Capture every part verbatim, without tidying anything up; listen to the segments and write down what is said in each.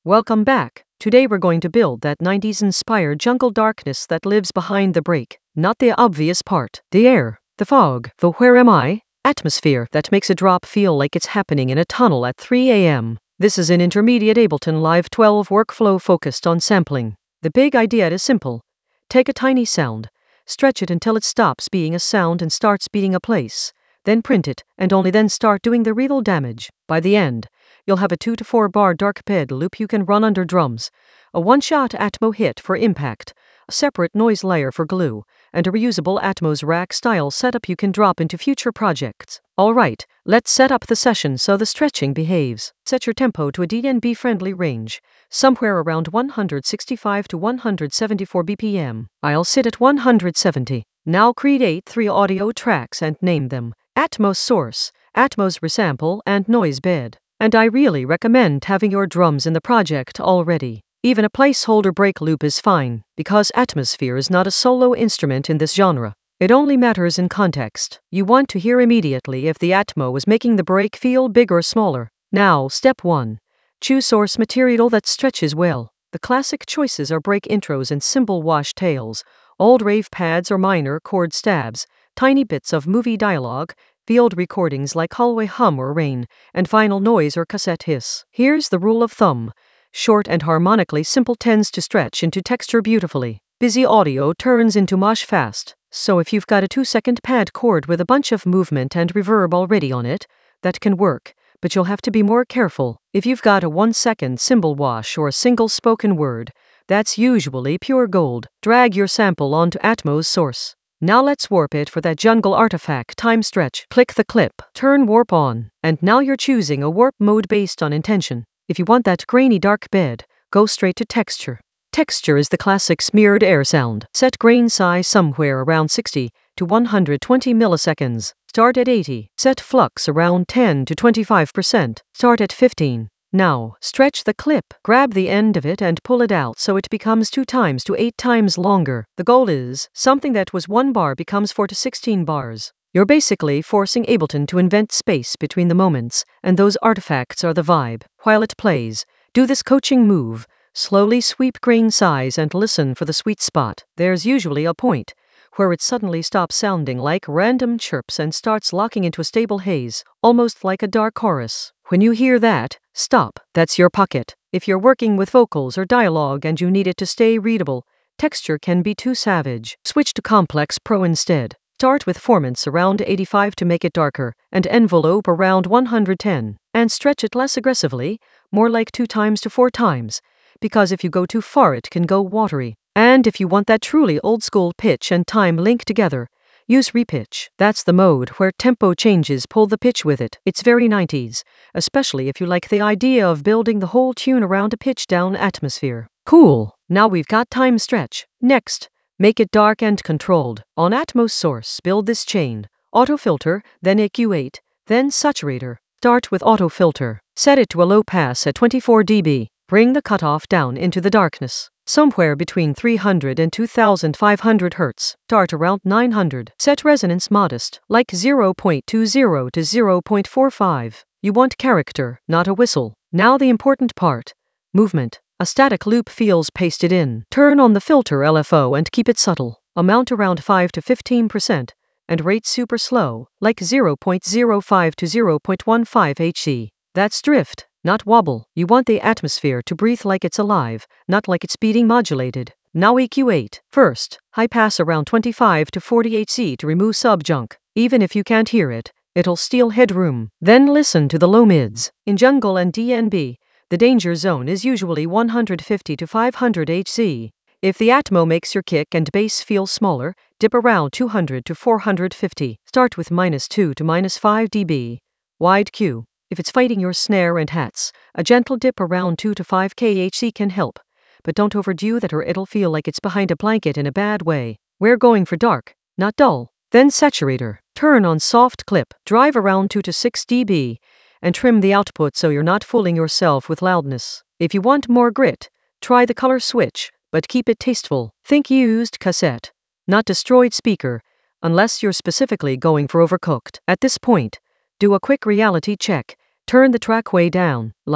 Welcome back. Today we're going to build that nineties-inspired jungle darkness that lives behind the break. Not the obvious part. The air, the fog, the where am I? Atmosphere that makes a drop feel like it's happening in a tunnel at three a m. This is an intermediate Ableton Live twelve workflow focused on sampling. The big idea is simple. Take a tiny sound, stretch it until it stops being a sound and starts being a place. Then print it, and only then start doing the real damage. By the end, you'll have a two to four bar dark bed loop you can run under drums, a one-shot Atmo hit for impact, a separate noise layer for glue, and a reusable Atmos rack-style setup you can drop into future projects. Alright, let's set up the session so the stretching behaves. Set your tempo to a D N B-friendly range, somewhere around one hundred sixty-five to one hundred seventy-four B P M. I'll sit at one hundred seventy. Now create three audio tracks and name them Atmos Source, Atmos Resample, and Noise Bed. And I really recommend having your drums in the project already. Even a placeholder break loop is fine, because Atmosphere is not a solo instrument in this genre. It only matters in context. You want to hear immediately if the Atmo is making the break feel big or smaller. Now, step one. Choose source material that stretches well. The classic choices are break intros and cymbal wash tails, old rave pads or minor chord stabs, tiny bits of movie dialogue, field recordings like hallway hum or rain, and final noise or cassette hiss. Here's the rule of thumb. Short and harmonically simple tends to stretch into texture beautifully. Busy audio turns into mosh fast. So if you've got a two-second pad chord with a bunch of movement and reverb already on it, that can work, but you'll have to be more careful. If you've got a one-second cymbal wash or a single spoken word, that's usually pure gold. Drag your sample onto Atmos Source. Now let's warp it for that jungle artifact time stretch. Click the clip, turn warp on, and now you're choosing a warp mode based on intention. If you want that grainy dark bed, go straight to texture. Texture is the classic smeared air sound. Set grain size somewhere around sixty to one hundred twenty milliseconds. Start at eighty. Set flux around ten to twenty-five percent. Start at fifteen. Now, stretch the clip, grab the end of it and pull it out so it becomes two times to eight times longer. The goal is, something that was one bar becomes four to sixteen bars. You're basically forcing Ableton to invent space between the moments, and those artifacts are the vibe. While it plays, do this coaching move. Slowly sweep grain size and listen for the sweet spot. There's usually a point where it suddenly stops sounding like random chirps and starts locking into a stable haze, almost like a dark chorus. When you hear that, stop. That's your pocket. If you're working with vocals or dialogue and you need it to stay readable, texture can be too savage. Switch to Complex Pro instead. Start with formants around eighty-five to make it darker, and envelope around one hundred ten. And stretch it less aggressively, more like two times to four times, because if you go too far it can go watery. And if you want that truly old-school pitch and time linked together, use repitch. That's the mode where tempo changes pull the pitch with it. It's very nineties, especially if you like the idea of building the whole tune around a pitch-down atmosphere. Cool. Now we've got time stretch. Next, make it dark and controlled. On Atmos Source, build this chain. Auto filter, then E Q eight, then saturator. Start with auto filter. Set it to a low pass at twenty-four D B. Bring the cutoff down into the darkness, somewhere between three hundred and two thousand five hundred hertz. Start around nine hundred. Set resonance modest, like zero point two zero to zero point four five. You want character, not a whistle. Now the important part. Movement. A static loop feels pasted in. Turn on the filter L F O and keep it subtle. Amount around five to fifteen percent. And rate super slow, like zero point zero five to zero point one five hertz. That's drift, not wobble. You want the atmosphere to breathe like it's alive, not like it's being modulated. Now E Q eight. First, high pass around twenty-five to forty hertz to remove sub-junk. Even if you can't hear it, it'll steal headroom. Then listen to the low mids. In jungle and D N B, the danger zone is usually one hundred fifty to five hundred hertz. If the Atmo makes your kick and bass feel smaller, dip around two hundred to four hundred fifty. Start with minus two to minus five D B. Wide Q. If it's fighting your snare and hats, a gentle dip around two to five kilohertz can help. But don't overdo that or it'll feel like it's behind a blanket in a bad way. We're going for dark, not dull. Then saturator. Turn on soft clip. Drive around two to six D B. And trim the output so you're not fooling yourself with loudness. If you want more grit, try the color switch, but keep it tasteful. Think used cassette, not destroyed speaker, unless you're specifically going for overcooked. At this point, do a quick reality check. Turn the track way down, like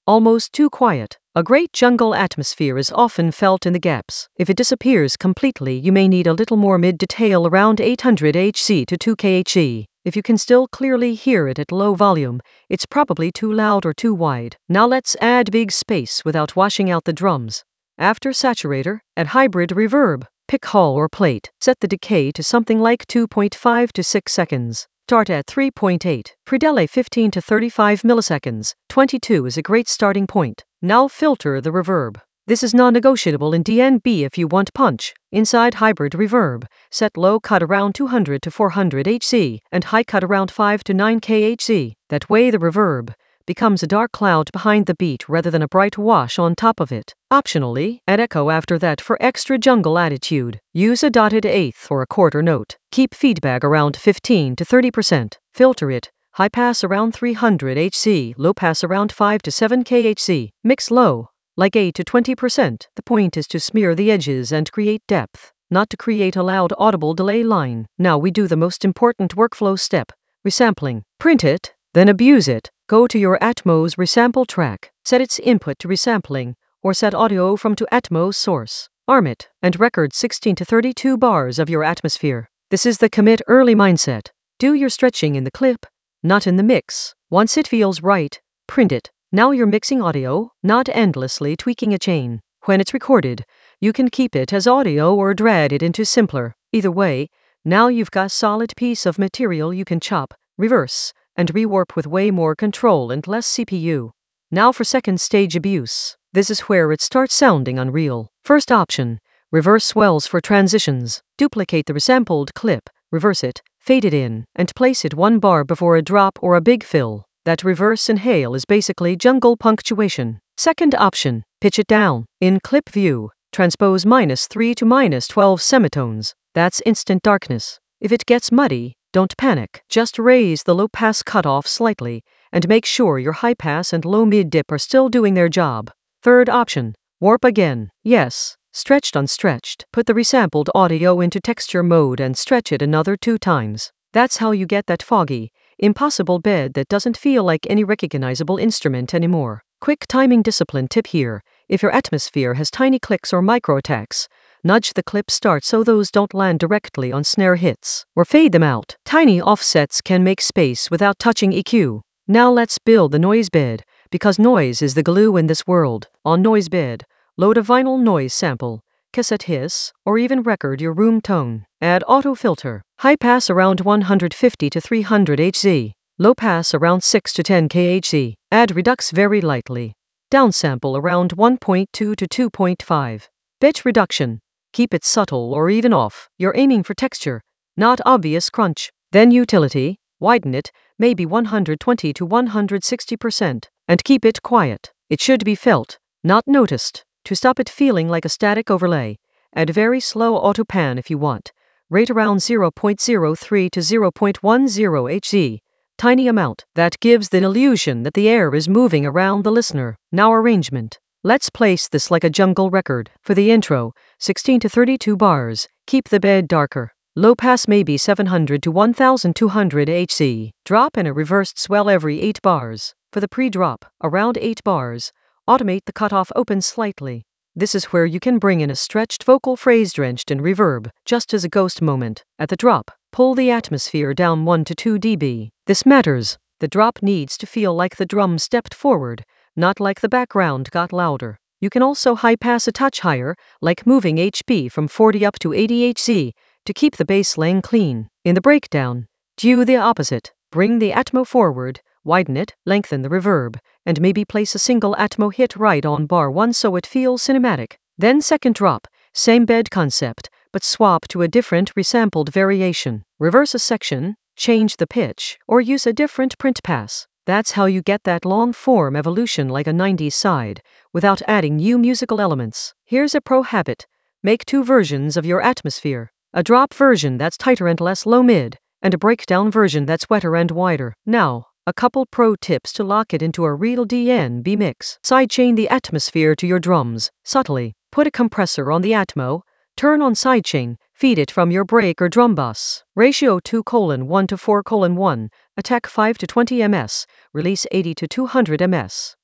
almost too quiet. A great jungle atmosphere is often felt in the gaps. If it disappears completely, you may need a little more mid-detail around eight hundred hertz to two kilohertz. If you can still clearly hear it at low volume, it's probably too loud or too wide. Now let's add big space without washing out the drums. After saturator, add hybrid reverb. Pick hall or plate. Set the decay to something like two point five to six seconds. Start at three point eight. Pre-delay fifteen to thirty-five milliseconds. twenty-two is a great starting point. Now filter the reverb. This is non-negotiable in D N B if you want punch. Inside hybrid reverb, set low cut around two hundred to four hundred hertz and high cut around five to nine kilohertz. That way the reverb becomes a dark cloud behind the beat rather than a bright wash on top of it. Optionally, add echo after that for extra jungle attitude. Use a dotted eighth or a quarter note. Keep feedback around fifteen to thirty percent. Filter it. High pass around three hundred hertz, low pass around five to seven kilohertz. Mix low, like eight to twenty percent. The point is to smear the edges and create depth, not to create a loud audible delay line. Now we do the most important workflow step, resampling. Print it, then abuse it. Go to your Atmos resample track, set its input to resampling, or set audio from to Atmos source. Arm it, and record sixteen to thirty-two bars of your atmosphere. This is the commit early mindset. Do your stretching in the clip, not in the mix. Once it feels right, print it. Now you're mixing audio, not endlessly tweaking a chain. When it's recorded, you can keep it as audio or drag it into simpler. Either way, now you've got a solid piece of material you can chop, reverse, and rewarp with way more control and less C P U. Now for second stage abuse. This is where it starts sounding unreal. First option, reverse swells for transitions. Duplicate the resampled clip, reverse it, fade it in, and place it one bar before a drop or a big fill. That reverse inhale is basically jungle punctuation. Second option, pitch it down. In clip view, transpose minus three to minus twelve semitones. That's instant darkness. If it gets muddy, don't panic. Just raise the low pass cutoff slightly, and make sure your high pass and low mid dip are still doing their job. Third option, warp again. Yes, stretched unstretched. Put the resampled audio into texture mode and stretch it another two times. That's how you get that foggy, impossible bed that doesn't feel like any recognizable instrument anymore. Quick timing discipline tip here. If your atmosphere has tiny clicks or micro attacks, nudge the clip start so those don't land directly on snare hits, or fade them out. Tiny offsets can make space without touching E Q. Now let's build the noise bed, because noise is the glue in this world. On noise bed, load a vinyl noise sample, cassette hiss, or even record your room tone. Add auto filter. High pass around one hundred fifty to three hundred hertz. Low pass around six to ten kilohertz. Add redux very lightly. Downsample around one point two to two point five. Bit reduction. Keep it subtle or even off. You're aiming for texture, not obvious crunch. Then utility. Widen it, maybe one hundred twenty to one hundred sixty percent. And keep it quiet. It should be felt, not noticed. To stop it feeling like a static overlay, add very slow auto pan if you want. Rate around zero point zero three to zero point one zero hertz. Tiny amount that gives the illusion that the air is moving around the listener. Now arrangement. Let's place this like a jungle record. For the intro, sixteen to thirty-two bars. Keep the bed darker. Low pass maybe seven hundred to one thousand two hundred hertz. Drop and a reversed swell every eight bars. For the pre-drop, around eight bars. Automate the cutoff open slightly. This is where you can bring in a stretched vocal phrase drenched in reverb, just as a ghost moment. At the drop, pull the atmosphere down one to two decibels. This matters. The drop needs to feel like the drum stepped forward, not like the background got louder. You can also high pass a touch higher, like moving H P from forty up to eighty hertz, to keep the bass line clean. In the breakdown, do the opposite. Bring the Atmo forward, widen it, lengthen the reverb, and maybe place a single Atmo hit right on bar one so it feels cinematic. Then second drop, same bed concept, but swap to a different resampled variation. Reverse a section, change the pitch, or use a different print pass. That's how you get that long-form evolution like a nineties side, without adding new musical elements. Here's a pro habit. Make two versions of your atmosphere. A drop version that's tighter and less low-mid, and a breakdown version that's wetter and wider. Now, a couple pro tips to lock it into a real D N B mix. Sidechain the atmosphere to your drums, subtly. Put a compressor on the Atmo, turn on sidechain, feed it from your break or drum bus. Ratio two colon one to four colon one, attack five to twenty meters, release eighty to two hundred meters.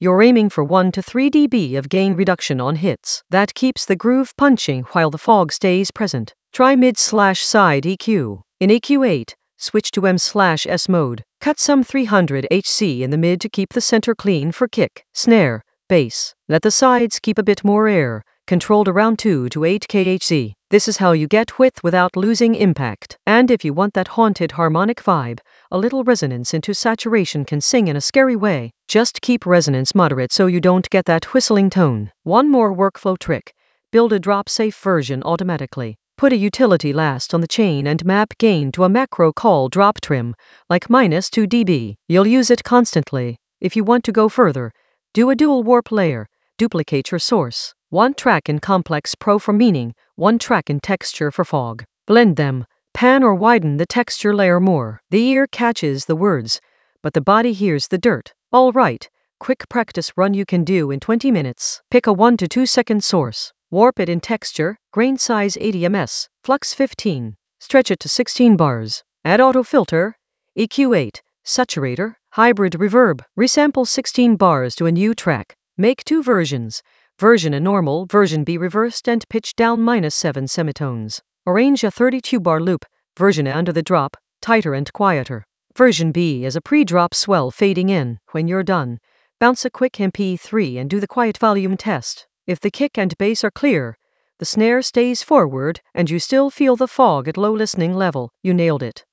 You're aiming for one to three decibels of gain reduction on hits. That keeps the groove punching while the fog stays present. Try mid slash side E Q. In E Q eight, switch to M slash S mode. Cut some three hundred hertz in the mid to keep the center clean for kick, snare, bass. Let the sides keep a bit more air, controlled around two to eight kilohertz. This is how you get width without losing impact. And if you want that haunted harmonic vibe, a little resonance into saturation can sing in a scary way. Just keep resonance moderate so you don't get that whistling tone. One more workflow trick. Build a drop-safe version automatically. Put a utility last on the chain and map gain to a macro called drop trim, like minus two decibels. You'll use it constantly. If you want to go further, do a dual warp layer. Duplicate your source. One track in complex pro for meaning, one track in texture for fog. Blend them. Pan or widen the texture layer more. The ear catches the words, but the body hears the dirt. All right, quick practice run you can do in twenty minutes. Pick a one to two second source. Warp it in texture, grain size eighty millimeters, flux fifteen. Stretch it to sixteen bars. Add auto filter, E Q eight, saturator, hybrid reverb. Resample sixteen bars to a new track. Make two versions. Version A normal, version B reversed and pitched down minus seven semitones. Arrange a thirty-two bar loop, version A under the drop, tighter and quieter. Version B as a pre-drop swell fading in. When you're done, bounce a quick M P three and do the quiet volume test. If the kick and bass are clear, the snare stays forward, and you still feel the fog at low listening level, you nailed it.